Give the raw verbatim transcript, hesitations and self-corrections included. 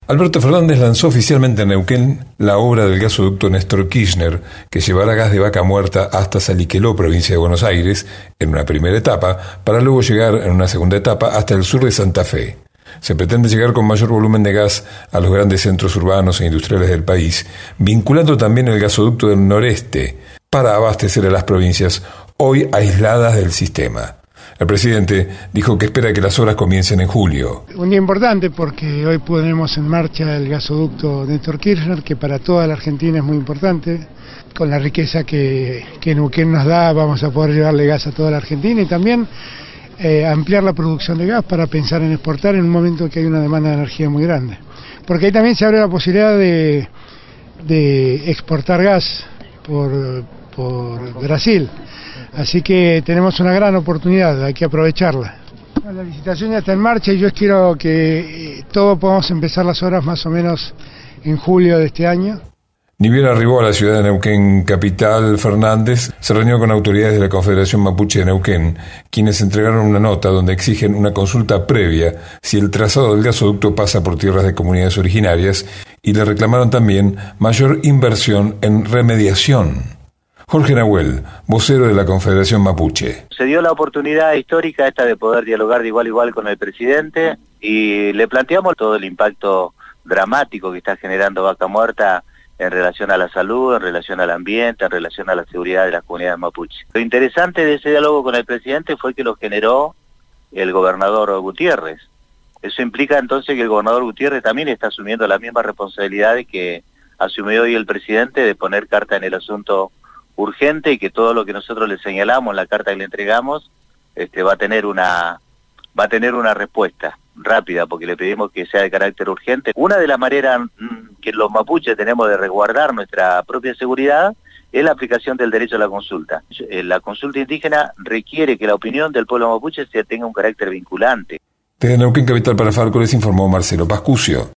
Alberto Fernández lanzó oficialmente en Neuquén la obra del gasoducto Néstor Kirchner, que llevará gas de Vaca Muerta hasta Saliqueló, provincia de Buenos Aires, en una primera etapa, para luego llegar en una segunda etapa hasta el sur de Santa Fe. Se pretende llegar con mayor volumen de gas a los grandes centros urbanos e industriales del país, vinculando también el gasoducto del noreste para abastecer a las provincias hoy aisladas del sistema. El presidente dijo que espera que las obras comiencen en julio. Un día importante porque hoy ponemos en marcha el gasoducto Néstor Kirchner, que para toda la Argentina es muy importante. Con la riqueza que, que Neuquén nos da, vamos a poder llevarle gas a toda la Argentina y también eh, ampliar la producción de gas para pensar en exportar en un momento en que hay una demanda de energía muy grande. Porque ahí también se abre la posibilidad de, de exportar gas por, por Brasil. Así que tenemos una gran oportunidad, hay que aprovecharla. La licitación ya está en marcha y yo quiero que todos podamos empezar las obras más o menos en julio de este año. Ni bien arribó a la ciudad de Neuquén capital, Fernández se reunió con autoridades de la Confederación Mapuche de Neuquén, quienes entregaron una nota donde exigen una consulta previa si el trazado del gasoducto pasa por tierras de comunidades originarias y le reclamaron también mayor inversión en remediación. Jorge Nahuel, vocero de la Confederación Mapuche. Se dio la oportunidad histórica esta de poder dialogar de igual a igual con el presidente y le planteamos todo el impacto dramático que está generando Vaca Muerta en relación a la salud, en relación al ambiente, en relación a la seguridad de las comunidades mapuches. Lo interesante de ese diálogo con el presidente fue que lo generó el gobernador Gutiérrez. Eso implica entonces que el gobernador Gutiérrez también está asumiendo las mismas responsabilidades que asumió hoy el presidente de poner carta en el asunto urgente y que todo lo que nosotros le señalamos, la carta que le entregamos, este, va a tener una va a tener una respuesta rápida, porque le pedimos que sea de carácter urgente. Una de las maneras que los mapuches tenemos de resguardar nuestra propia seguridad es la aplicación del derecho a la consulta. La consulta indígena requiere que la opinión del pueblo mapuche tenga un carácter vinculante. Desde Neuquén Capital para Farco les informó Marcelo Pascucio.